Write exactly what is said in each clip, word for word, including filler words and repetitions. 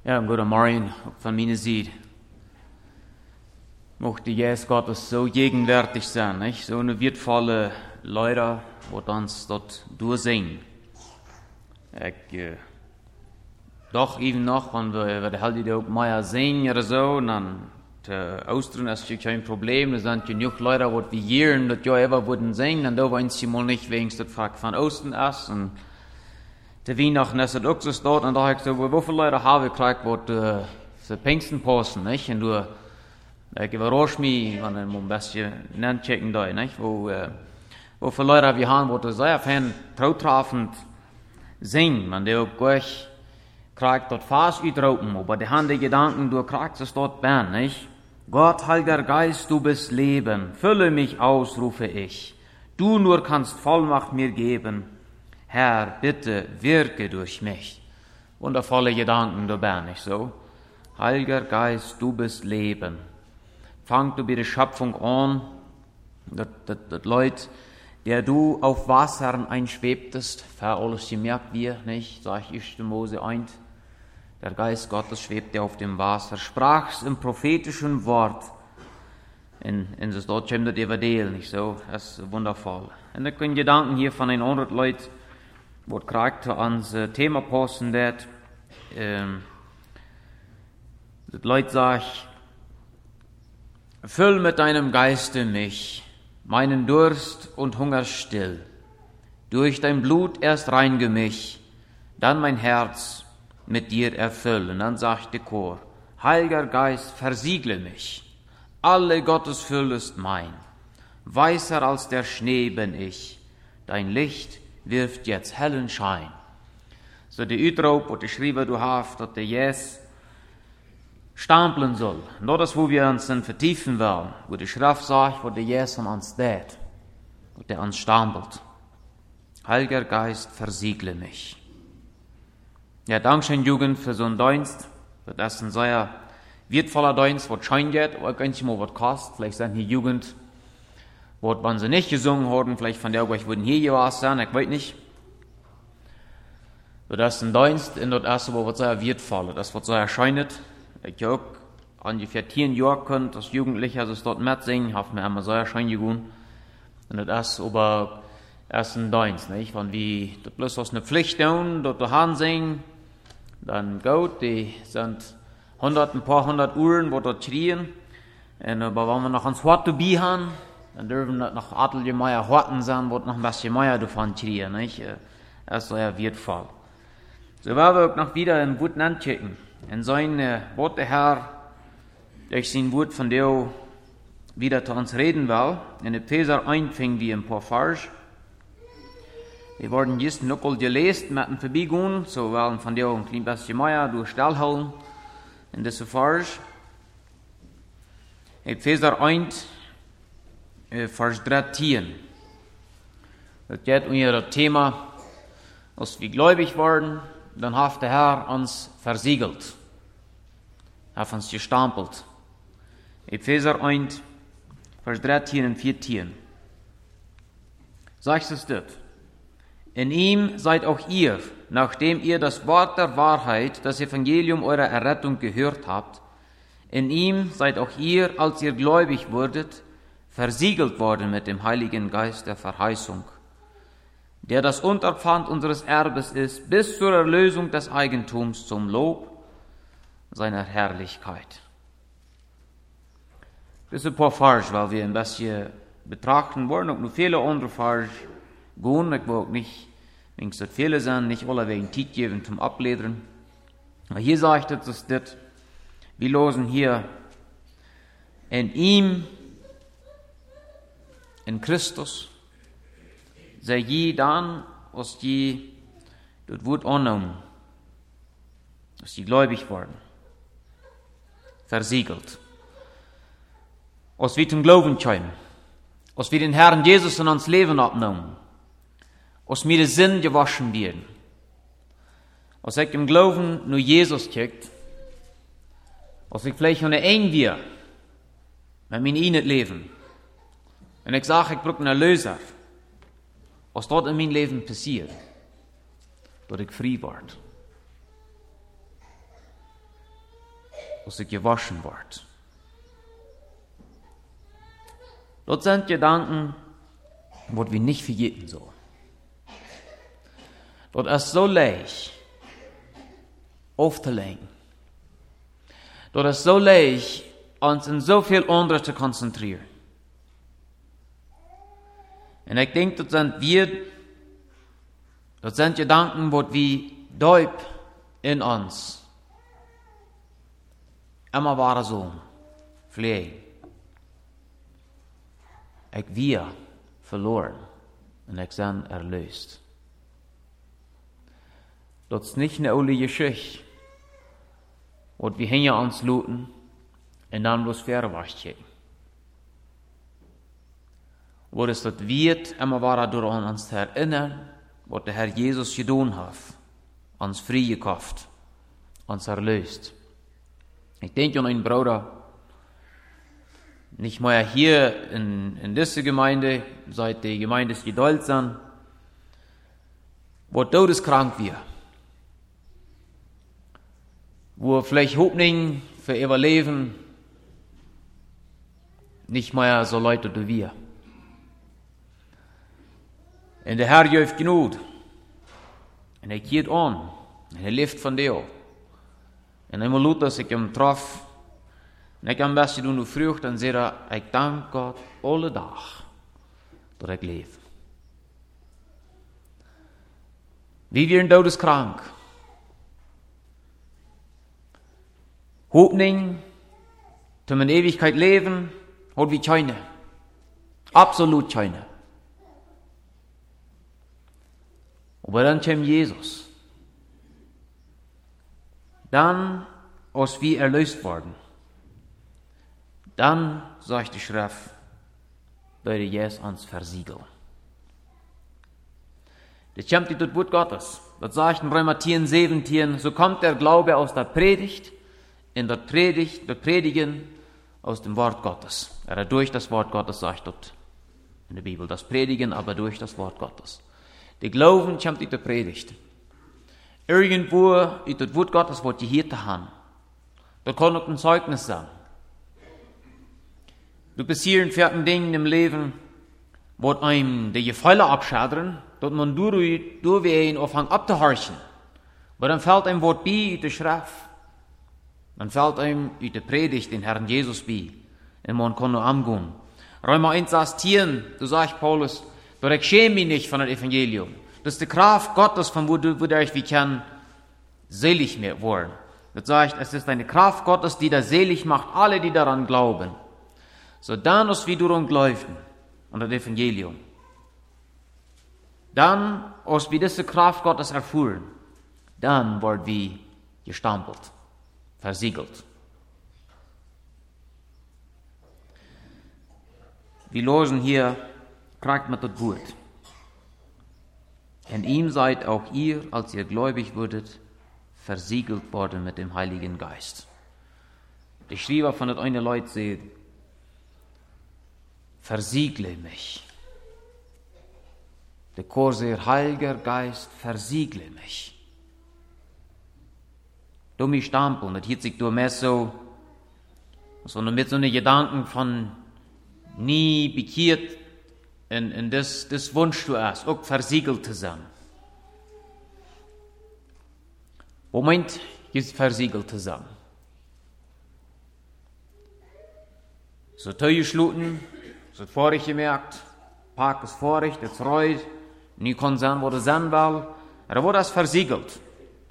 Ja, guten Morgen von meiner Seite. Mochte Jesus Gottes so gegenwärtig sein, nicht? So eine wertvolle Leute, die uns dort durchsehen. Ich, äh, doch eben noch, wenn wir, wir halt die auch mehr sehen oder so, dann äh, Austern ist ja kein Problem, da sind genug Leute, die wir hier, das ja immer würden sehen, dann da wollen sie mal nicht wegen der Frage von Osten ist, und der Weihnachten ist es auch so dort, und da habe ich so, wie viele Leute habe ich gekriegt, die äh, für Pfingsten posten, nicht? Und du, ich überrasche mich, wenn ich mal ein bisschen nachchecken da, nicht? Wo, äh, wo viele Leute wir haben, die sehr fan trautrafend singen, man der auch gleich kriegt dort fast ütropen, aber die haben die Gedanken, du kriegst es dort bern, nicht? Gott, Heiliger Geist, du bist Leben, fülle mich aus, rufe ich. Du nur kannst Vollmacht mir geben. Herr, bitte wirke durch mich. Wundervolle Gedanken, du bern, nicht so? Heiliger Geist, du bist Leben. Fang du bei der Schöpfung an, das, das, das Leute, der du auf Wassern einschwebtest, für alles gemerkt wir, nicht? Sag ich erster Mose eins. Der Geist Gottes schwebte auf dem Wasser, sprach's im prophetischen Wort. In, in das dort kommt das Evangelium, nicht so? Das ist wundervoll. Und da können Gedanken hier von den anderen Leuten, wo Charakter ans äh, Thema posten wird. Ähm, das Leute sagt, füll mit deinem Geiste mich, meinen Durst und Hunger still. Durch dein Blut erst reinge mich, dann mein Herz mit dir erfüllen. Dann sagt der Chor, Heiliger Geist, versiegle mich. Alle Gottes Fülle ist mein. Weißer als der Schnee bin ich. Dein Licht wirft jetzt hellen Schein. So die Utrop, wo die Schreiber du hast, dass der Jesus stampeln soll. Nur das, wo wir uns dann vertiefen wollen, wo die Schrift sagt, wo der Jesus an uns tät, wo der uns stampelt. Heiliger Geist, versiegle mich. Ja, Dankeschön, Jugend, für so einen Dienst. Das ist ein sehr wertvoller Dienst, was schein geht, aber gar nicht mal was kostet. Vielleicht sind hier Jugend, wo, wenn sie nicht gesungen haben, vielleicht von der euch würden hier gewesen sein, ich weiß nicht. Das ist ein Dienst, in das erste, wo was sehr wertvoll, das wird sehr erscheinet. Ich auch ungefähr zehn Jahre könnt, als Jugendlicher, also dort mitsingen, hat mir immer sehr schön gegangen. Und das ist aber erst ein Dienst, nicht? Wenn wir das bloß aus einer Pflicht tun, dort daheim singen, dann gut, die sind hundert, ein paar hundert Uhren, wo dort schreien. Und aber wenn wir noch ans Hort dabei haben, dann dürfen wir noch Atelier Meier Horten sein, wo noch ein bisschen mehr davon schreien, nicht? Das ist sehr wertvoll. So werden wir auch noch wieder ein Wort anschicken. In sein äh, Wort der Herr, durch sein Wort von der wieder zu uns reden will. In Epheser eins fingen wir ein paar Vers. Wir wurden just noch mal gelesen, mit dem Vorbeigehen, so wollen von der ein klein bisschen mehr durchstellen in diese Vers. Epheser eins, äh, Vers dreizehn. Das geht um ihr Thema, als wir gläubig worden, dann hat der Herr uns versiegelt, hat uns gestampelt. Epheser eins, Vers dreizehn und vierzehn. Sagt es dort. In ihm seid auch ihr, nachdem ihr das Wort der Wahrheit, das Evangelium eurer Errettung gehört habt, in ihm seid auch ihr, als ihr gläubig wurdet, versiegelt worden mit dem Heiligen Geist der Verheißung, der das Unterpfand unseres Erbes ist, bis zur Erlösung des Eigentums zum Lob seiner Herrlichkeit. Das ist ein paar Vers, weil wir ein bisschen betrachten wollen, und noch viele andere Vers gehen. Ich will auch nicht, wenn es viele sind, nicht alle wegen Zeit geben zum Abledern. Aber hier sagt es, dass das, wir losen hier, in ihm, in Christus, sei je dann, als die das Wort annehmen, als die gläubig worden, versiegelt. Als wir zum Glauben kommen, als wir den Herrn Jesus in uns Leben abnehmen, als wir den Sinn gewaschen werden, als ich im Glauben nur Jesus kickt, als ich vielleicht nur ein wir, mit mir in das Leben, und ich sage, ich brauche einen Erlöser, was dort in mijn Leben passiert, dat ik vrij word. als ich gewaschen ward. Dort sind Gedanken, was wir nicht vergessen sollen. Dort ist so leicht, aufzulegen. Dort ist so leicht, uns in so viel anderes zu konzentrieren. Und ich denke, das sind wir, das sind Gedanken, die wir deep in uns immer waren so, pflegen. Ich wir verloren und ich bin erlöst. Das ist nicht eine alte Geschichte, wo wir hinter uns looten und dann bloß verwaschen. Wo es das wird, immer war durch uns zu erinnern, was der Herr Jesus getan hat, uns freigekauft, uns erlöst. Ich denke an einen Bruder, nicht mehr hier in, in dieser Gemeinde, seit die Gemeinde ist geduld sind, wo todeskrank wir, wo vielleicht Hoffnung für ihr Leben nicht mehr so Leute wie wir. Und der Herr gibt genug. Und er geht an. Und er lebt von dir. Und einmal laut, dass ich ihn traf, und ich am besten doen, früh, dann sagt er, ich danke Gott alle Tag, dass ich lebe. Wie wir in todeskrank. Hoffnung, zu meiner Ewigkeit leben, hat wie keine. Absolut keine. Aber dann kommt Jesus. Dann, als wir erlöst worden, dann, sagt die Schrift, würde Jesus uns versiegeln. Das kommt durch das Wort Gottes. Das sagt in Römer siebzehn, so kommt der Glaube aus der Predigt, in der Predigt, der Predigen aus dem Wort Gottes. Er hat durch das Wort Gottes, sagt dort in der Bibel, das Predigen, aber durch das Wort Gottes. Der Glauben kommt durch die Predigt. Irgendwo ist das Wort Gottes, was die hier haben. Da kann auch ein Zeugnis sein. Du passieren vierten Dingen im Leben, wo einem die Gefälle abschadern, dass man durch, durch wie ihn anfängt abzuhorchen. Aber dann fällt einem Wort bei in der Schrift. Dann fällt einem in der Predigt den Herrn Jesus bei. Und man kann nur angehen. Römer eins zehn, du sagst Paulus, doch ich schäme mich nicht von dem Evangelium. Das ist die Kraft Gottes, von wo du, wo ich wie kann, selig mehr worden. Das sagt, es ist eine Kraft Gottes, die da selig macht, alle, die daran glauben. So dann, als wir daran glauben, an das Evangelium. Dann, als wir diese Kraft Gottes erfuhren, dann werden wir gestampelt, versiegelt. Wir losen hier, kriegt man das Wort. In ihm seid auch ihr, als ihr gläubig wurdet, versiegelt worden mit dem Heiligen Geist. Der Schreiber von das eine Leut sagt, versiegle mich. Der Chor sagt, Heiliger Geist, versiegle mich. Du mich stampeln, das hielt sich durch mehr so, so mit so einem Gedanken von nie bekehrt, und, und das, das wünschst du erst, auch versiegelt zu sein. Wo meint ist versiegelt zu sein? So teuer schluten, so vorig gemerkt, Park ist vorig, jetzt reut, nie kann sein, wo du sein will, aber wo das versiegelt.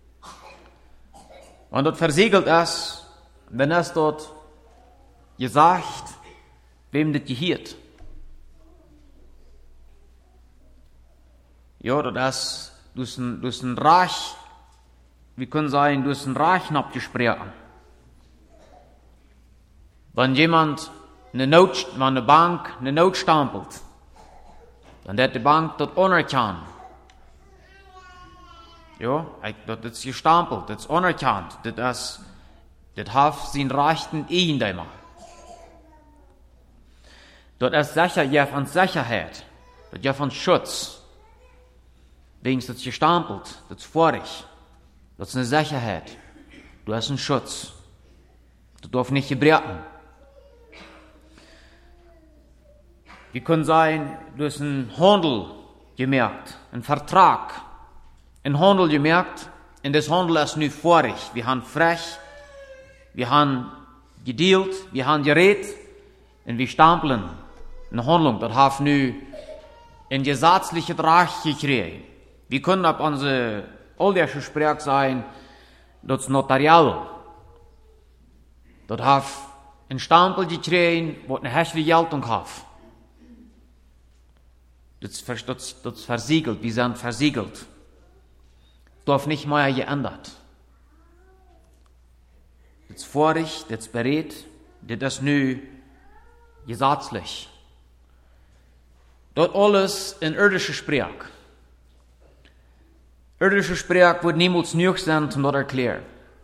Und dort versiegelt ist, wenn es dort gesagt, wem das gehört. Ja, das ist ein, das ist ein Reich, wir können sagen, du hast ein Reich abgesprochen. Wenn jemand eine Not, wenn eine Bank eine Not stampelt, dann wird die Bank das anerkannt. Ja, das ist gestampelt, das ist anerkannt, das, das hat seinen Rechten in dem. Das ist sicher, ja, von Sicherheit, das ja von Schutz. Wegen das gestampelt, das ist vorig. Das ist eine Sicherheit. Du hast einen Schutz. Das darf nicht gebrechen. Wir können sein, du hast einen Handel gemerkt, einen Vertrag, einen Handel gemerkt, und das Handel ist nu vorig. Wir haben frech, wir haben gedealt, wir haben geredet, und wir stampeln eine Handlung. Das hat nu ein gesetzlicher Drach gekriegt. Wir können ab unser alldeutsche Sprech sein, das ist notarial. Das hat ein Stempel gekriegt, wo eine hässliche Geltung hat. Das, das, das versiegelt, wir sind versiegelt. Das darf nicht mehr geändert. Das ist vorig, das ist bereit, das ist nu gesetzlich. Das alles in irdische Sprech. Irdische Sprech wird niemals nötig sein, um das zu erklären.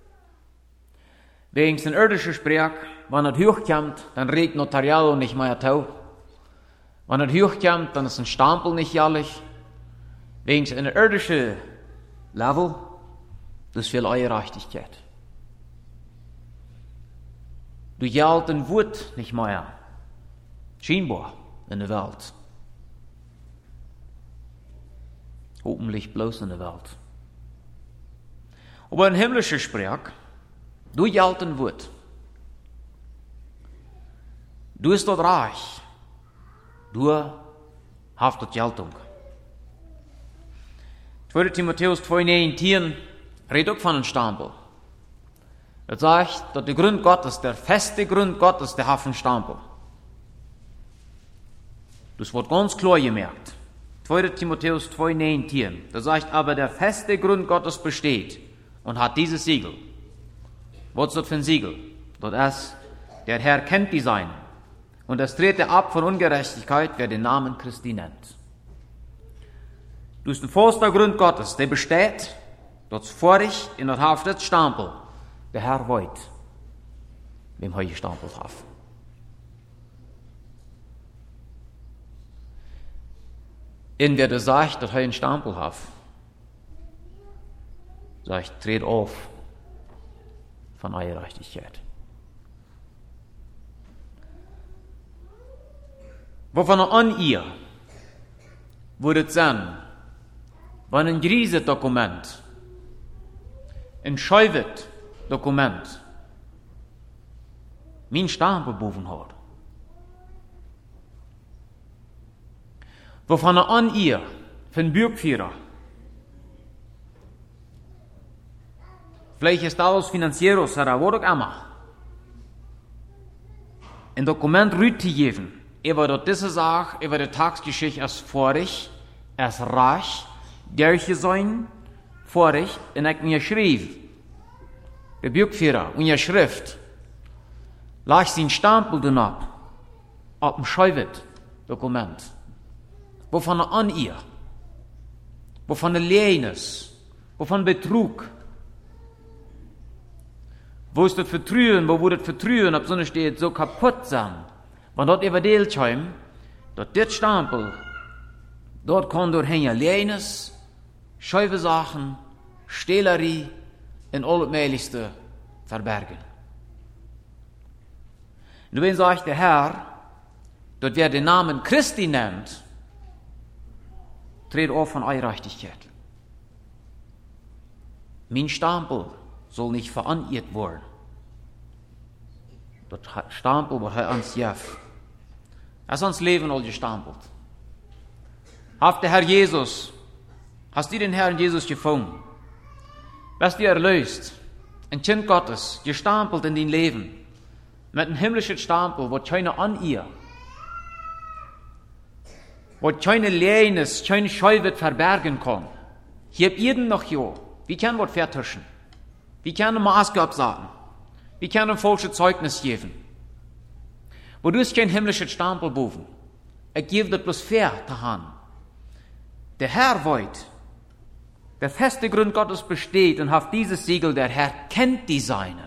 Wegen in irdische Sprech, wenn es hochkommt, dann regt Notarial nicht mehr tau. Wenn es hochkommt, dann ist ein Stempel nicht jährlich. Wegen in der irdischen Level, das ist viel Gerechtigkeit. Du Geld und Wut nicht mehr. Scheinbar in der Welt. Hoffentlich bloß in der Welt. Aber ein himmlischer Sprech, du Geld und Wut. Du bist dort reich. Du hast dort Geltung. zweiter Timotheus zwei neunzehn redet auch von einem Stempel. Das sagt, dass der Grund Gottes, der feste Grund Gottes, der hat einen Stempel. Das wird ganz klar gemerkt. zweiter Timotheus zwei neunzehn. Das sagt, aber der feste Grund Gottes besteht und hat dieses Siegel. Was ist das für ein Siegel? Das ist, der Herr kennt die Seinen. Und es tritt er ab von Ungerechtigkeit, wer den Namen Christi nennt. Du bist ein fester Grund Gottes, der besteht, dort vorig in der Haft des Stempel. Der Herr weiß, wem er gestempelt hat. In wer der sagt, dass er einen Stempel hat, sagt, tritt auf von Gerechtigkeit. Wovon an ihr würde es sein, wenn ein grieses Dokument, ein scheuwet Dokument, mein Stempel boven hat. Wovon an ihr, für einen Bürgführer, vielleicht ist alles Financieros, oder was auch immer, ein Dokument rüttegeben, über dort diese Sache, über die Tagsgeschichte als vorig, als rasch, derche sein, vorig, und ich mir schrieb, der Bürgführer, und ihr Schrift, lag sein Stempel dann ab, auf dem scheuwet Dokument. Wovon er an ihr, wovon er Lehnes, wovon Betrug, wo ist das Vertrühen, wo wurde das Vertrühen, ob so eine steht, so kaputt sein, wenn dort überdeelt haben, dort dit Stempel, dort kann dort hängen Lehnes, scheuwe Sachen, Stehlerie, in alles Möglichste verbergen. Und wenn sagt der Herr, dort wer den Namen Christi nennt, tritt auf von Gerechtigkeit. Mein Stempel soll nicht veraniert werden. Das Stempel, was er uns gibt, er ist uns Leben all gestempelt. Haft der Herr Jesus, hast du den Herrn Jesus gefunden? Wirst du erlöst, ein Kind Gottes, gestempelt in dein Leben, mit einem himmlischen Stempel, wo keiner an ihr, wo keine Lehnes, keine Scheu wird verbergen kann. Hier habt ihr noch jo. Wie kann was vertuschen? Wie kann eine Maske absagen? Wie kann ein falsches Zeugnis geben? Wo du es kein himmlisches Stempel boven. Er gibt das bloß fair zu haben. Der Herr wollt, der feste Grund Gottes besteht und hat dieses Siegel, der Herr kennt die Seinen.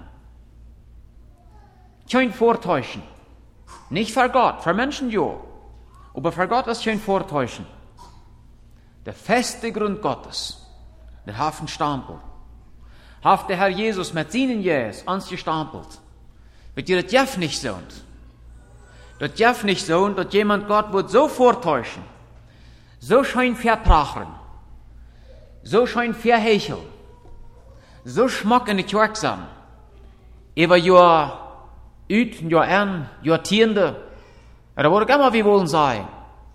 Kein Vortäuschen. Nicht für Gott, für Menschen jo. Aber für Gott ist kein Vortäuschen. Der feste Grund Gottes, der hat einen Stempel. Hat der Herr Jesus mit seinen Jäs ans gestampelt. Wird ihr das Jeff nicht so? Das Jeff nicht so, dass jemand Gott wird so vortäuschen, so schön verprachen, so schön verhecheln, so schmuck in die Kirche sein, über Jahr üt, Jahr an, Jahr Tiende, da würde immer wie wollen sein.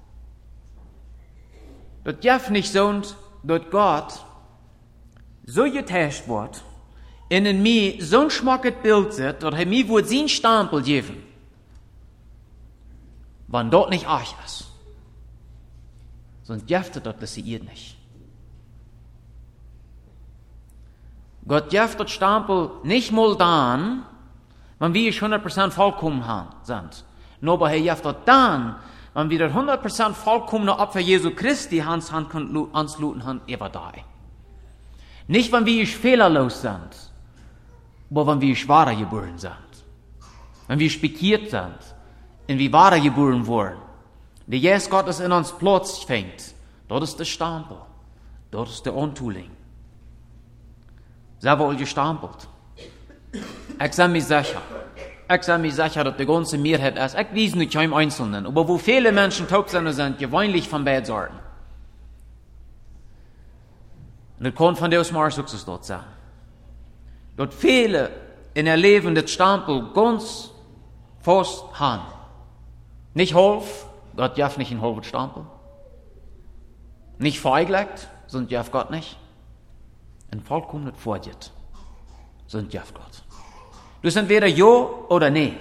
Das Jeff nicht so, dass Gott so getäuscht wird, in mir so ein schmuckes Bild sitzt, dass er mir wird seinen Stempel geben, wenn dort nicht euch ist. Sonst jeftet dort das ihr nicht. Gott jeftet Stempel nicht mal dann, wenn wir hundert Prozent vollkommen sind. Nur aber er jeftet dann, wenn wir das hundert Prozent vollkommene Opfer Jesu Christi Hans Hand ansluten haben, über da. Nicht, wenn wir fehlerlos sind, aber wenn wir wahre geboren sind. Wenn wir spikiert sind, und wie wahre geboren wurden. Der Jesus Gottes in uns Platz fängt, dort ist der Stempel, dort ist der Ontuling. Selber all gestampelt. Ich sage mir sicher, ich sage mir sicher, dass die ganze Mehrheit ist, ich weiß nicht keinem Einzelnen, aber wo viele Menschen taub sind, gewöhnlich von beiden Sorten. Und das kann von Deus Mars Success dort sein. Dort viele in ihr Leben das Stempel ganz fest haben. Nicht half, Gott darf nicht in halben Stempel. Nicht feigleicht, sonst darf Gott nicht. Und vollkommen nicht vorgeht, sonst darf Gott. Du sind entweder ja oder nee.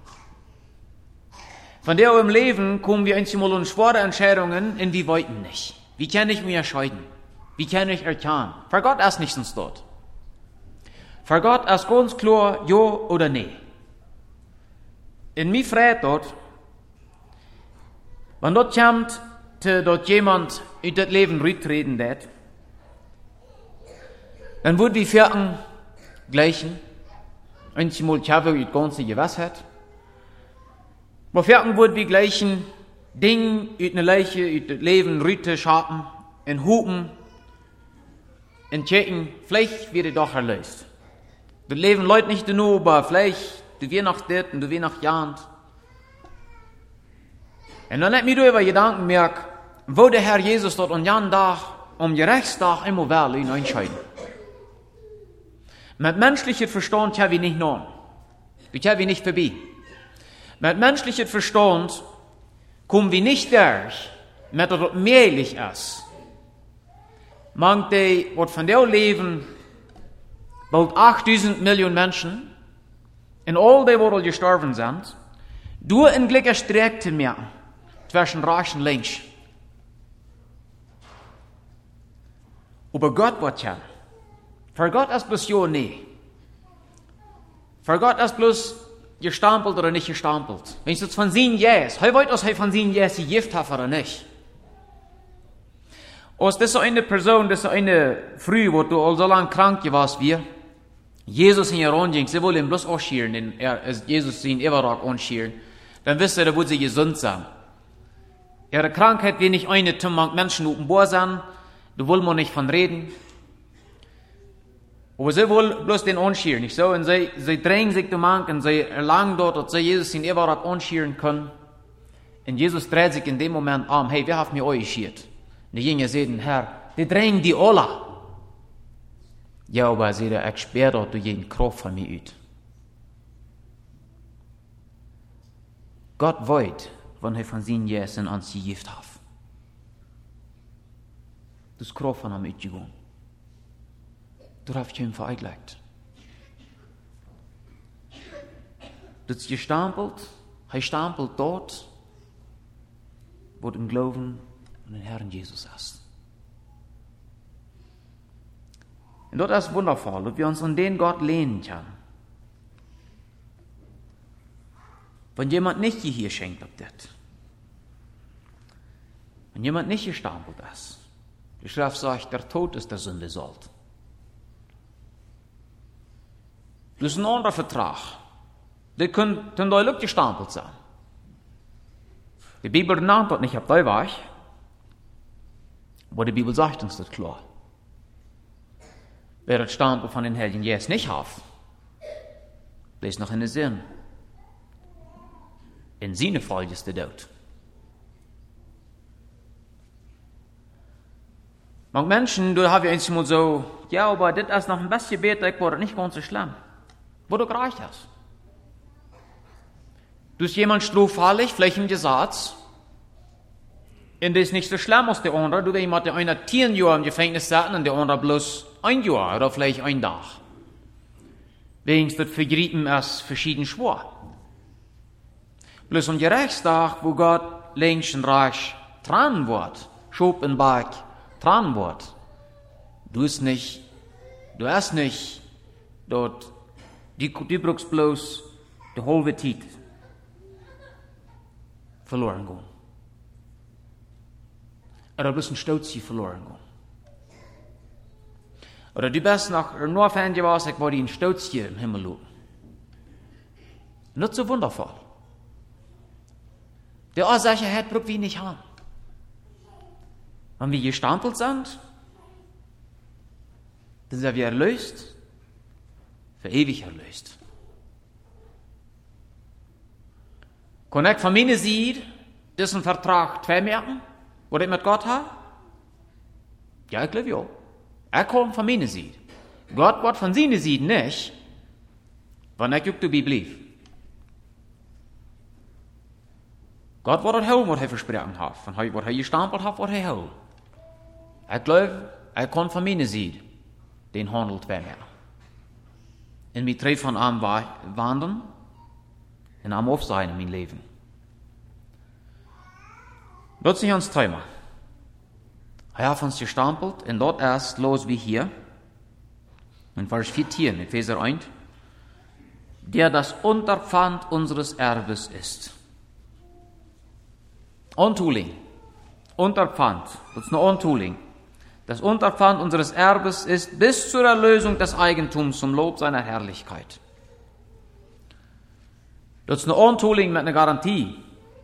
Von der im Leben kommen wir einmal in schwere Entscheidungen, in wie wollten nicht. Wie kann ich mich entscheiden? Wie kann ich erkennen? Für Gott ist nichts dort. Für Gott ist ganz klar ja oder nee. In mir fragt dort, wenn dort kommt, dort jemand in das Leben rücktreten wird, dann wird die Vierten gleichen, einmal habe ich das ganze Gewissheit, aber Vierten wird die gleichen Dinge in eine Leiche, in das Leben rüte schaffen, in Hupen, in Tschechen, vielleicht wird es doch erlöst. Das Leben läuft nicht nur, aber vielleicht, du wirst noch das und du wirst noch Jahren. Und dann hat mir über Gedanken merkt, wo der Herr Jesus dort an jeden Tag, um Gerechtstag immer will, ihn entscheiden. Mit menschlichem Verstand habe ich nicht noch. Ich habe ich nicht vorbei. Mit menschlichem Verstand kommen wir nicht durch, mit das möglich ist. Man, die, was von der Leben, bald achttausend Millionen Menschen, in all die, wo gestorben sind, du in Glück Strecke zu merken, zwischen rechts und links. Aber Gott wird ja. Für Gott ist bloß ja nie. Für Gott ist bloß gestampelt oder nicht gestampelt. Wenn ich jetzt von sehen yes, hey weit aus hey von sehen yes, die Gift hat oder nicht. Aus das so eine Person, das so eine Früh, wo du all so lang krank warst wie, Jesus in ihr Rundging, sie wollen ihn bloß ausschieren, den er, Jesus in Everrock ausschieren, dann wisst ihr, da wird sie gesund sein. Ihre Krankheit will nicht eine Tumbank Menschen oben bohr sein, da wollen wir nicht von reden. Aber sie wollen bloß den anschieren, nicht so? Und sie, sie drängen sich zu machen, sie erlangen dort, dass sie Jesus in Everrock anschieren können. Und Jesus dreht sich in dem Moment um, hey, wer hat mir euch geschiert? Und die Jünger sehen, Herr, die drängen die alle. Ja, aber sie der ich sperr dort durch jeden Kraft von mir ut. Gott wollt, wenn er von seinen Jäsen an sie gift hat. Das Kraft von ihm utgegangen. Du hast ihm vereinlegt. Das ist gestampelt, er stampelt dort, wo du im Glauben an den Herrn Jesus ist. Und dort ist wundervoll, dass wir uns an den Gott lehnen können. Wenn jemand nicht hier schenkt, ob das. Wenn jemand nicht gestampelt ist. Die Schrift sagt, der Tod ist der Sünde sollt. Das ist ein anderer Vertrag. Der kann deutlich gestampelt sein. Die Bibel nennt das nicht, ob da war ich. Aber die Bibel sagt uns das klar. Wer das Stempel von den Helden Jesus nicht hat, der ist noch in der Sinn. in seine Fall ist der Tod. Manche Menschen, du haben ja einmal so, ja, aber das ist noch ein bisschen besser, ich war nicht ganz so schlimm. Wo du gereicht hast. Du bist jemand strohfallig, vielleicht im Gesetz, und das ist nicht so schlimm als der andere. Du bist jemand, der einer zehn Jahre im Gefängnis saß und der andere bloß ein Jahr oder vielleicht ein Tag. Wegen das Vergrieben ist verschieden schwer. Bloß am Gerichtstag, wo Gott längst und reich dran wird, schob und Berg dran wird, du ist nicht, du hast nicht dort, die, die brauchst bloß die halbe Zeit verloren gehen. Oder bloß ein Stolz verloren gehen. Oder du bist noch nur Fan gewesen, ich war die ein Stolz hier im Himmel schauen. Nicht so wundervoll. Die Unsicherheit braucht wir nicht haben. Wenn wir gestampelt sind, dann sind wir erlöst, für ewig erlöst. Kann ich von meiner Seite diesen Vertrag vermerken, was ich mit Gott habe? Ja, ich glaube ja. Er kommt von meiner Seite. Gott wird von seiner Seite nicht, wenn ich auf die Bibel lief. Gott wird das holen, was er versprochen hat. Von was er gestampelt hat, was er holen. Ich glaube, er kann von meiner Seite den Handel vermerken. Und wir treffen von ihm wandern und am Aufsein in mein Leben. Dort sind uns Thema. Er hat uns gestampelt und dort erst los wie hier. In Vers vierzehn, Epheser eins, der das Unterpfand unseres Erbes ist. Ontuling, Unterpfand, das ist eine Ontuling. Das Unterpfand unseres Erbes ist bis zur Erlösung des Eigentums zum Lob seiner Herrlichkeit. Das ist eine Ontuling mit einer Garantie.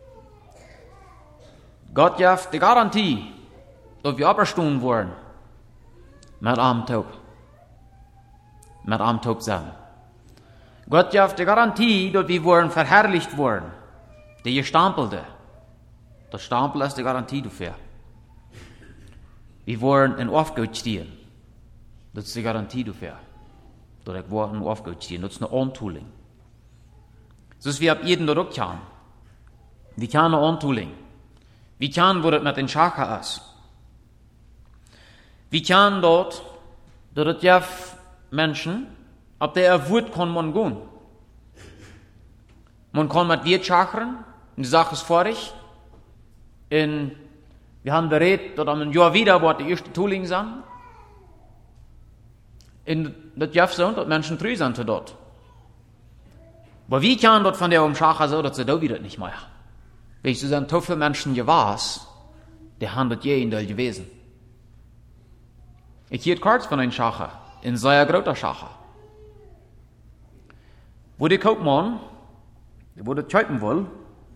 Gott gibt die Garantie, dass wir abgestoßen wurden mit einem Tod. Mit einem Tod zusammen. Gott gibt die Garantie, dass wir wurden verherrlicht wurden. Die gestampelte. Das Stapel ist die Garantie dafür. Wir wurden in Aufgabe stehen. Das ist die Garantie dafür. Dass ich in Aufgabe stehen. Das ist eine Ontooling. So ist wie ab jeden dort kann. Wir können eine Ontooling. Wir können, wo das mit den Schachen ist. Wir können dort, dass es ja Menschen, ab der Wut kann man gehen. Man kann mit Wirt schachern, und die Sache ist vorig. Und wir haben berät, dass am Jahr wieder, wo die erste Tooling sind. Und das Jeff so, dass Menschen treu sind dort. Aber wie kann dort von der Umschacher so, dass sie da wieder nicht mehr. Wenn ich so sind, so viele Menschen gewaß, der handelt je in der gewesen. Ich hielt kurz von einem Schacher, in sehr großer Schacher. Wo der Kaufmann, wo der kaufen will,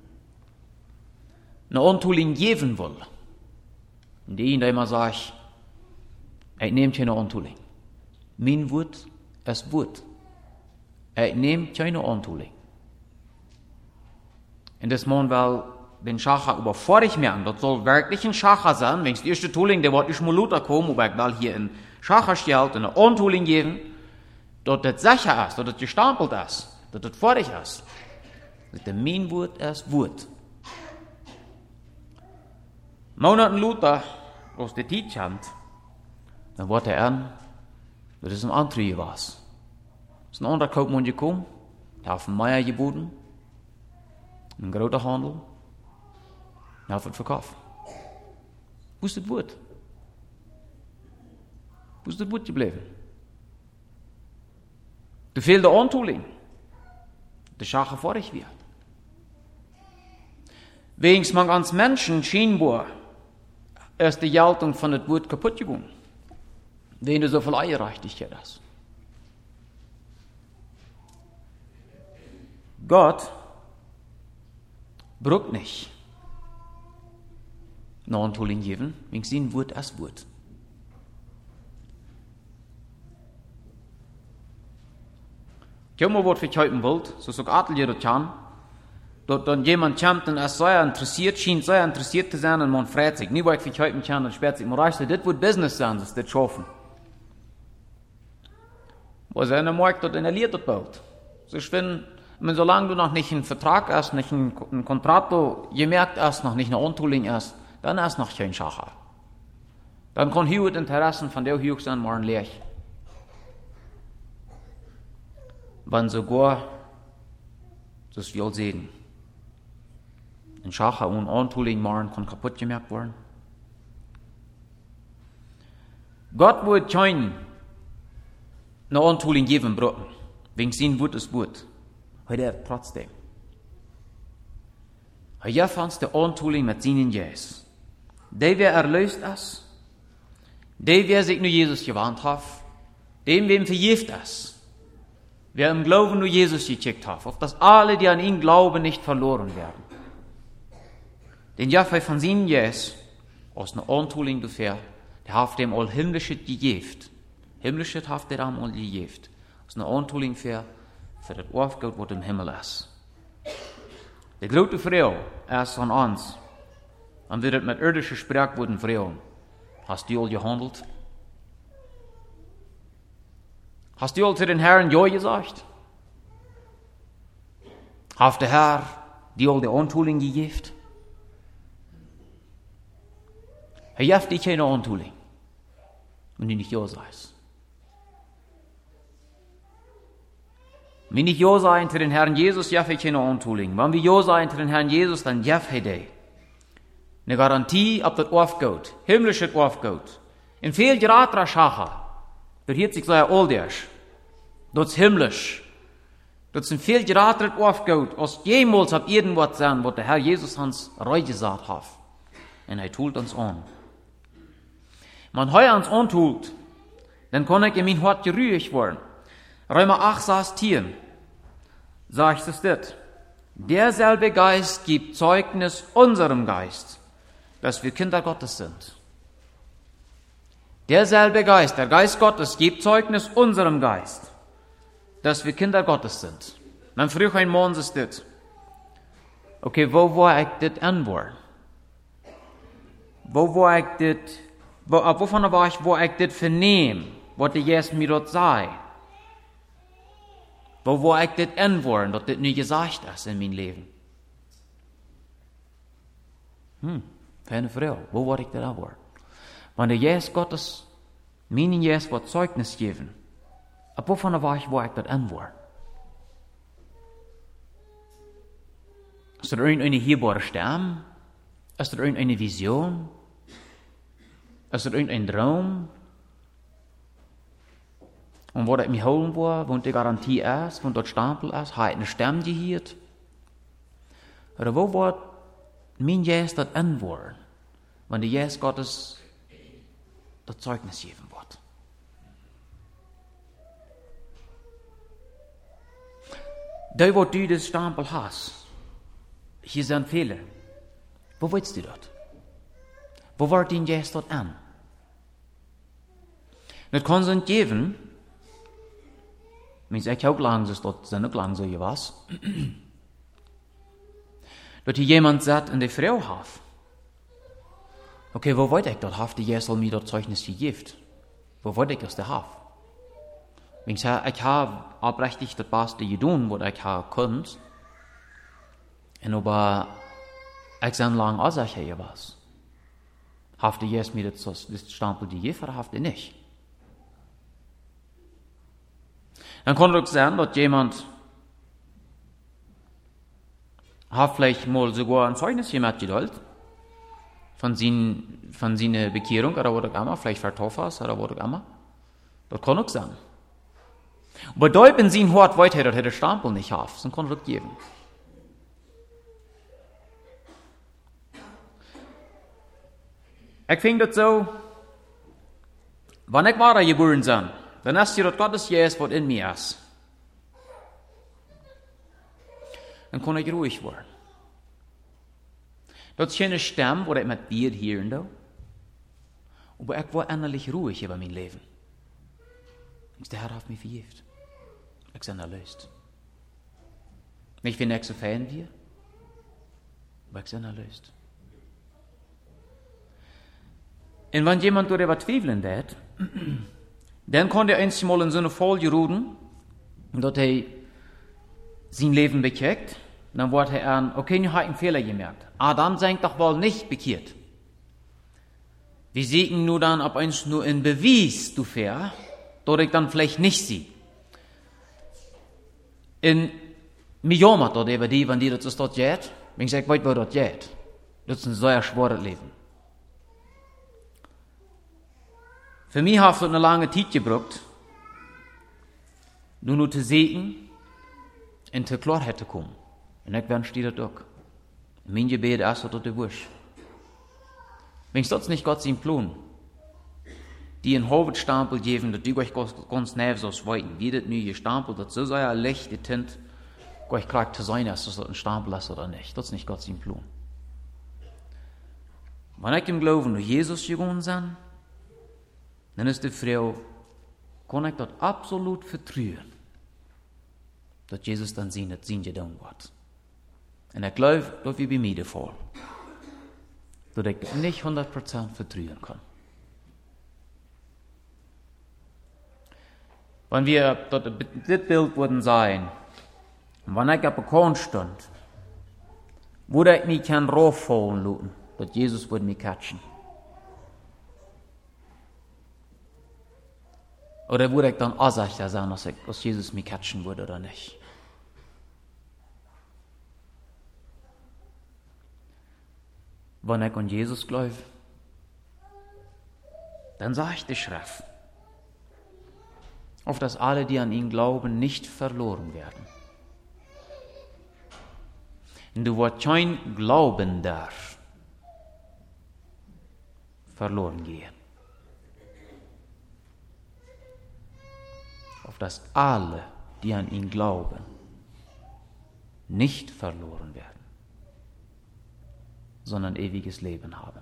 eine Ontooling geben will. Und die, der immer sagt, ich nehme keine Ontooling. Mein Wort ist Wort. Ich nehme keine Ontooling. Und das man will den Schacher überfordert merken, das soll wirklich ein Schacher sein, wenn es die erste Tooling, der wird nicht mal Luther kommen, aber ich will hier einen Schacher stellt, eine Ontooling geben, dass das sicher ist, dass das gestampelt ist, dass das fertig ist. Dass der mein Wort ist Wort. Monaten Luther aus der Zeit kommt, dann wird er an, dass es ein anderer war. Es ist ein anderer Kaufmann gekommen, der hat einen Meier geboten, ein großer Handel, der hat es verkauft. Wo ist das Wort? Wo ist das Wort geblieben? Da fehlt der Ontooling. Der Schacher vor dich wieder. Wegen man als Menschen scheinbar ist die Geltung von dem Wort kaputt gegangen. Wenn du so viel Eierreichtigkeit hast. Gott braucht nicht eine Ontooling geben, wegen sein Wort als Wort. Ich habe mal was für heute wollt, so sagt Adel jeder kann, dort dann jemand kommt und ist sehr interessiert, schien sehr interessiert zu sein und man fragt sich, nie weit wie ich heute mich und sperrt sich, man reicht, das wird Business sein, das das schaffen. Wo ist einer Markt dort in der Lied dort baut. So ich finde, solange du noch nicht einen Vertrag hast, nicht einen, einen Kontrakt gemerkt hast, noch nicht eine Ontooling hast, dann ist noch kein Schacher. Dann kann hier die Interessen von der Hughes an morgen leer. Wenn sogar, das will sehen, ein Schacher und Ontooling morgen kann kaputt gemerkt werden. Gott wird kein eine Ontooling geben, Brücken. Wegen sein Wut ist Wut. Heute er trotzdem. Er fand der Ontooling mit seinen Jes. Der, wer erlöst ist, der, wer sich nur Jesus gewarnt hat, dem, wem vergift ist, wer im Glauben nur Jesus gekickt hat, auf dass alle, die an ihn glauben, nicht verloren werden. Den Jaffe von seinen Jes, aus einer Ontooling gefähr, der hat dem all himmlische gegeft. Himmlische hat der am all gegeft. Aus einer Ontooling für, für das Aufgabe, was im Himmel ist. Die große Frau ist von uns. Und wird mit irdische Sprachworten fragen. Hast du all gehandelt? Hast du all zu den Herren Ja gesagt? Hat der Herr dir all die Ontooling gegeben? Er gibt dir keine Ontooling, wenn du nicht Ja sagst. Wenn ich Ja sagen zu den Herrn Jesus, ja, ich keine Ontooling. Wenn wir Ja sagen zu den Herrn Jesus, dann ja, ich die. Eine Garantie, ob das aufgeht. Himmlisch das aufgeht. In viel geraterer Schacher, das hier sich so ein Oldisch. Das ist himmlisch. Das ist in viel geraterer aufgeht, als jemals ab irgendwas sein, was der Herr Jesus uns reu gesagt hat. Und er tut uns an. Wenn er uns antut, dann kann ich in mein Hort geruhig werden. Römer acht, Vers zehn, sagt es das. Derselbe Geist gibt Zeugnis unserem Geist, dass wir Kinder Gottes sind. Derselbe Geist, der Geist Gottes, gibt Zeugnis unserem Geist, dass wir Kinder Gottes sind. Dann früh ein Mann ist das. Okay, wo war ich das anwollen? Wo war ich das, wo, wovon war ich, wo ich das vernehmen, was die Jesus mir dort sei? Wo war ich das anwollen, dass das nicht gesagt ist in meinem Leben? Hm, keine Frau, wo war ich das anwollen? Wenn der Jesus Gottes, meinen Jesus, wird Zeugnis geben, ab wovon war ich, wo ich das anwollen? Ist das irgendeine hierbare Stimme? Ist das irgendeine Vision? Ist das irgendein Traum? Und wo das mich holen war, wo die Garantie ist, wo dort Stapel ist, hat eine Stimme gehört? Oder wo war mein Jesus das anwollen, wenn der Jesus Gottes das Zeugnis geben wird? Da, wo du das Stapel hast, hier sind Fehler. Wo willst du dort? Wo wird dein Jesus dort an? Das kann es nicht geben, wenn ich auch lang ist, dort sind auch lang so was, dass hier jemand sagt, in der Frau hat. Okay, wo wollte ich dort haben, die Jesus mir dort Zeugnis gegeben? Wo wollte ich aus der Haft? Wenn ich sage, ich habe abrechtig das Beste getan, was ich habe konnte, und aber ich sage lang auch hier was. Haft die Jesus mir das, das Stempel gegeben, oder haft er nicht? Dann kann es auch sein, dass jemand hat vielleicht mal sogar ein Zeugnis gemacht geduld von, sein, von seiner Bekehrung oder was auch immer, vielleicht vertauft oder was auch immer. Das kann auch sein. Aber da in sein Hort weiter, dass er den Stempel nicht hat, dann kann es das geben. Ich finde das so, wenn ich wahrer geboren bin, dann ist hier das Gottes Jesus, was in mir ist. Dann kann ich ruhig werden. Das ist keine Stimme, wo ich mit dir hören darf. Aber ich war innerlich ruhig über mein Leben. Der Herr hat mich vergibt. Ich bin erlöst. Nicht, wenn ich so fein wir, Aber ich bin erlöst. Und wenn jemand darüber zweifeln wird, dann kann er einmal in so eine Folge ruhen, dass er sein Leben bekehrt. Dann wird er an, okay, nu hat einen Fehler gemerkt. Adam sind doch wohl nicht bekehrt. Wir sehen nur dann, ob uns nur ein Beweis du fair, dass ich dann vielleicht nicht sehe. In mir jammert dort über die, wenn die das dort geht, wenn ich sage, weit wo dort geht. Das ist ein sehr schweres Leben. Für mich hat es eine lange Zeit gebraucht, nur nur zu sehen und zur Klarheit zu kommen. Und ich wünsche dir das auch. Mein Gebet ist, dass du wirst. Wenn ich das nicht Gott sein Plan, die einen Hauptstempel geben, dass die euch ganz nervös ausweiten, wie das neue Stempel, das so sehr leicht die Tint, euch klar zu sein, dass das ein Stempel ist oder nicht. Das ist nicht Gott sein Plan. Wenn ich im Glauben durch Jesus gegangen bin, dann ist die Frau, kann ich das absolut vertrauen, dass Jesus dann sehen, dass sie getan wird. Und ich glaube, dass wir bei mir der Fall, dass ich das nicht hundert Prozent vertrauen kann. Wenn wir dort das Bild würden sein, wenn ich auf der Korn stand, würde ich mich kein rauffallen lassen, dass Jesus würde mich catchen. Oder würde ich dann ansichtig sein, dass, ich, dass Jesus mich catchen würde oder nicht? Wenn ich an Jesus glaube, dann sage ich die Schrift, auf dass alle, die an ihn glauben, nicht verloren werden. Und du wirst kein Glaubender verloren gehen. Auf dass alle, die an ihn glauben, nicht verloren werden, sondern ewiges Leben haben.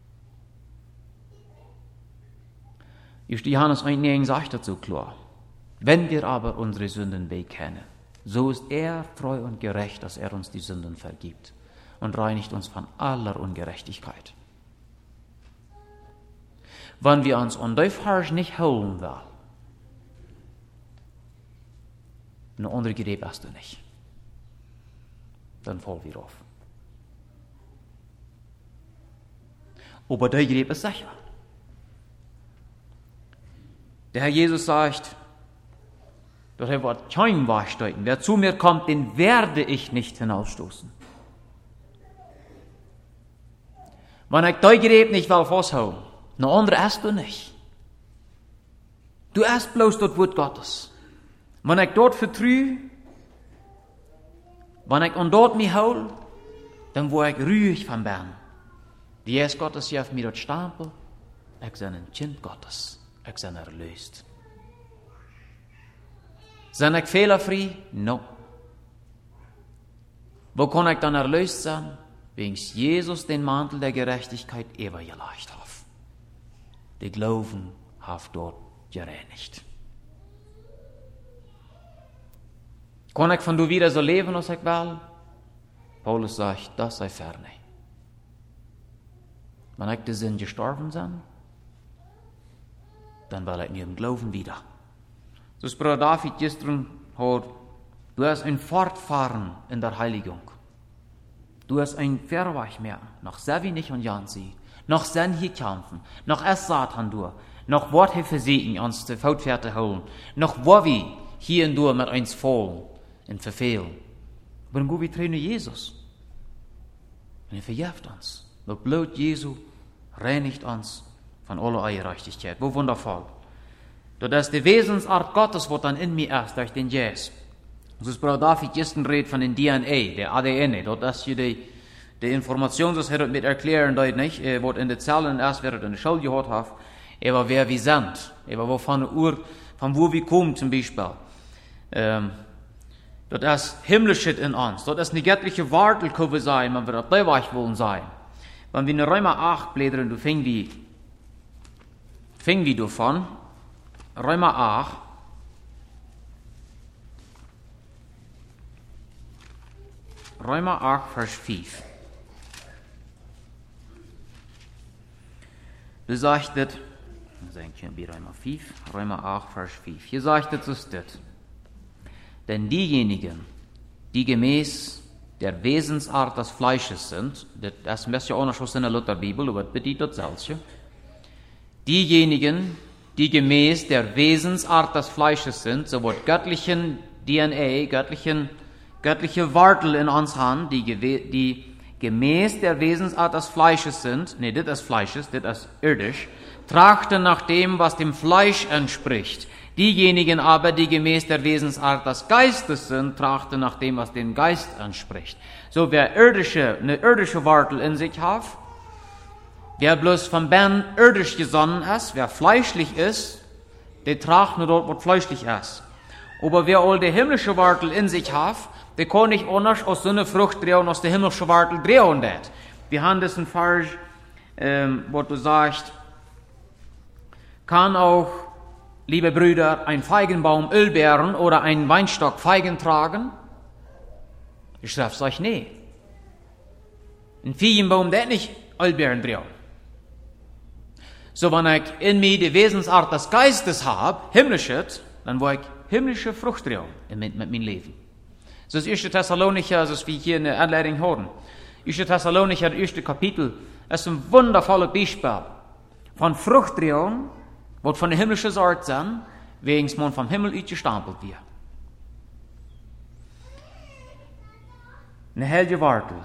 Just Johannes eins neun sagt dazu klar, wenn wir aber unsere Sünden bekennen, so ist er treu und gerecht, dass er uns die Sünden vergibt und reinigt uns von aller Ungerechtigkeit. Wenn wir uns undurchharsch nicht holen wollen, eine andere Gerät hast du nicht, dann fallen wir auf. Aber der Gerät ist sicher. Der Herr Jesus sagt, dass er wird kein Wahrsteiten. Wer zu mir kommt, den werde ich nicht hinausstoßen. Wenn ich dein Gerät nicht will festhalten, eine andere hast du nicht. Du hast bloß das Wort Gottes. Wenn ich dort vertraue, wenn ich an dort mich hole, dann wo ich ruhig von bin. Die Jesus Gottes geeft mir dat stapel, ich bin ein Kind Gottes, ich bin erlöst. Zijn ich fehlerfrei? No. Wo kann ich dann erlöst sein? Wegen Jesus den Mantel der Gerechtigkeit übergelegt hat. Der Glauben hat dort gereinigt. Kann ich von du wieder so leben, als ich will? Paulus sagt, das sei ferne. Wenn ich der Sinn gestorben bin, dann will ich mir im Glauben wieder. So ist Bruder David gestern hat, du hast ein Fortfahren in der Heiligung. Du hast ein Verweich mehr, noch sehr wenig und Jansi, noch sehr hier kämpfen, noch erst Satan durch, noch Worte versägen, uns zu Fautfährte holen, noch wo wir hier und durch mit uns fallen und verfehlen. Aber dann wir trainen Jesus. Und er verjährt uns. Das Blut Jesu reinigt uns von aller Ungerechtigkeit. Wo wundervoll. Das die Wesensart Gottes wird dann in mir erst durch den Jesus. So ist Bruder David gestern redet von den D N A, der A D N. Das ist die, die Information, das er mit erklären, das nicht, er wird in den Zellen erst, wer in der Schule gehört hat, aber wer wir sind, aber wovon Ur, von wo wir kommen zum Beispiel. Ähm, das ist himmlisch in uns, das ist eine göttliche Wartelkurve sein, wenn wir das Leibweich wollen sein. Wenn wir in Römer acht blättern, du fängst wie, fängst wie davon, Römer acht, Römer acht, Vers fünf. Du sagst das, sagen wir Römer fünf, Römer acht, Vers fünf. Hier sagt es ist das. Denn diejenigen, die gemäß der Wesensart des Fleisches sind, das ist ja auch noch in der Lutherbibel, aber das bedeutet solche, diejenigen, die gemäß der Wesensart des Fleisches sind, so wird göttlichen D N A, göttlichen, göttliche Wartel in uns haben, die, die gemäß der Wesensart des Fleisches sind, nee, das ist Fleisches, das ist irdisch, trachten nach dem, was dem Fleisch entspricht. Diejenigen aber, die gemäß der Wesensart des Geistes sind, trachten nach dem, was dem Geist entspricht. So, wer irdische, eine irdische Wartel in sich hat, wer bloß vom Bern irdisch gesonnen ist, wer fleischlich ist, der tracht nur dort, was fleischlich ist. Aber wer all die himmlische Wartel in sich hat, der kann nicht anders aus so einer Frucht drehen, aus der himmlischen Wartel drehen. Das. Wir haben das in Vers, ähm, wo du sagst, kann auch, liebe Brüder, ein Feigenbaum Öl beeren oder ein Weinstock Feigen tragen? Ich sage euch, nee. Ein Feigenbaum, der nicht Öl beeren drehen. So, wenn ich in mir die Wesensart des Geistes habe, himmlisches, dann will ich himmlische Frucht drehen mit, mit meinem Leben. So ist erste Thessalonicher, das ist wie hier in der Anleitung hören. erste Thessalonicher, das erste Kapitel, ist ein wundervolles Beispiel von Frucht drehen, was von der himmlischen Sorte sind, wegen man vom Himmel ausgestampelt wird. Eine helle Wartel.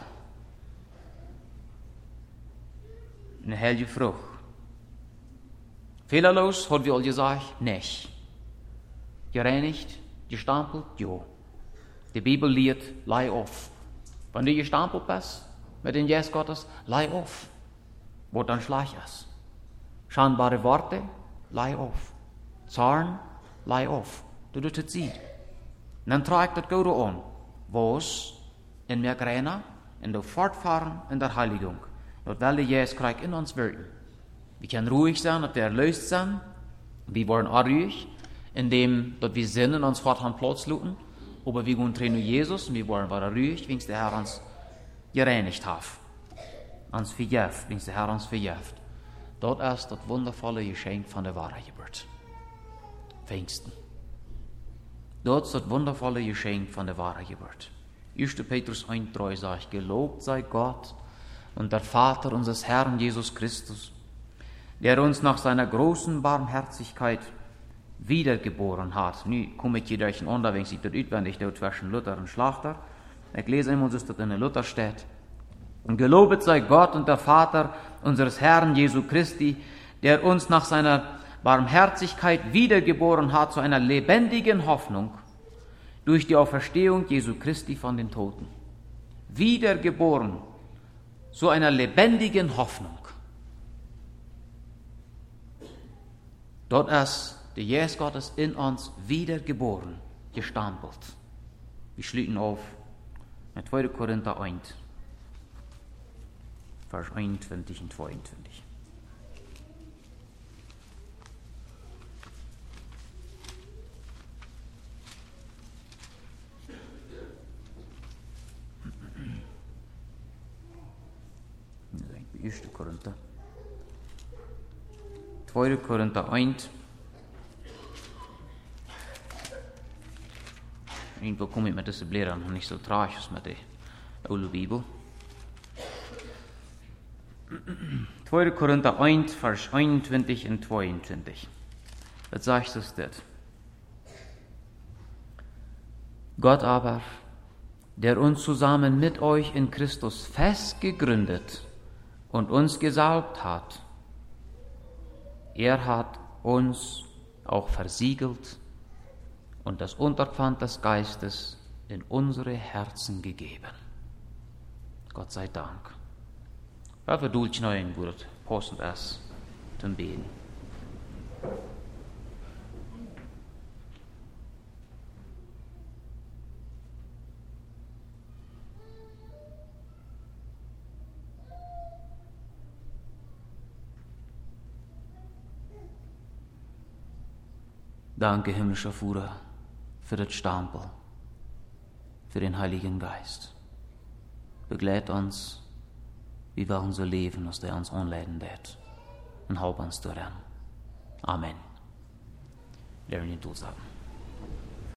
Eine helle Frucht. Fehlerlos, hat wir all gesagt, nicht. Gereinigt, gestampelt, ja. Die Bibel lehrt, leih auf. Wenn du gestampelt bist, mit den Jesus Gottes, leih auf. Wo dann schleich ist. Scheinbare Worte, leih auf. Zorn, leih auf. Du tut es sieht. Und dann trägt das Gute an. Was in mir Gräner, in der Fortfahren in der Heiligung. Dort will der Jesus Christ in uns wirken. Wir können ruhig sein, dass wir erlöst sind. Wir wollen auch ruhig, indem dass wir sinnen uns fort an Platz luten. Aber wir gehen trainieren Jesus und wir wollen weiter ruhig, wenn der Herr uns gereinigt hat. Uns verjäft, wenn der Herr uns verjäft. Dort ist das wundervolle Geschenk von der Wahrheit gebührt. Pfingsten. Dort ist das wundervolle Geschenk von der Wahrheit gebührt. erster Petrus eins drei sagt, gelobt sei Gott und der Vater unseres Herrn Jesus Christus, der uns nach seiner großen Barmherzigkeit wiedergeboren hat. Nu komme ich hier durch den Onder, wenn ich das utwendig dort zwischen Luther und Schlachter. Ich lese immer, dass das in der Luther steht. Und gelobet sei Gott und der Vater unseres Herrn Jesu Christi, der uns nach seiner Barmherzigkeit wiedergeboren hat zu einer lebendigen Hoffnung durch die Auferstehung Jesu Christi von den Toten. Wiedergeboren zu einer lebendigen Hoffnung. Dort ist der Jesus Gottes in uns wiedergeboren, gestampelt. Wir schließen auf mit zweiter Korinther eins, Vers einundzwanzig und zweiundzwanzig. erster Korinther. zweiter Korinther eins. Irgendwo komme ich mit diesen Blättern noch nicht so tragisch mit der alten Bibel. zweiter Korinther eins, Vers einundzwanzig und zweiundzwanzig. Das sagt es das. Gott aber, der uns zusammen mit euch in Christus fest gegründet und uns gesalbt hat, er hat uns auch versiegelt und das Unterpfand des Geistes in unsere Herzen gegeben. Gott sei Dank. Wat we doeltje nou in, wo das passend ist zum Beten. Danke, himmlischer Vater, für das Stempel, für den Heiligen Geist. Begleit uns, wie wir unser Leben, aus der uns anleiten wird. en help ons door hem. Amen. Leren je toezagen.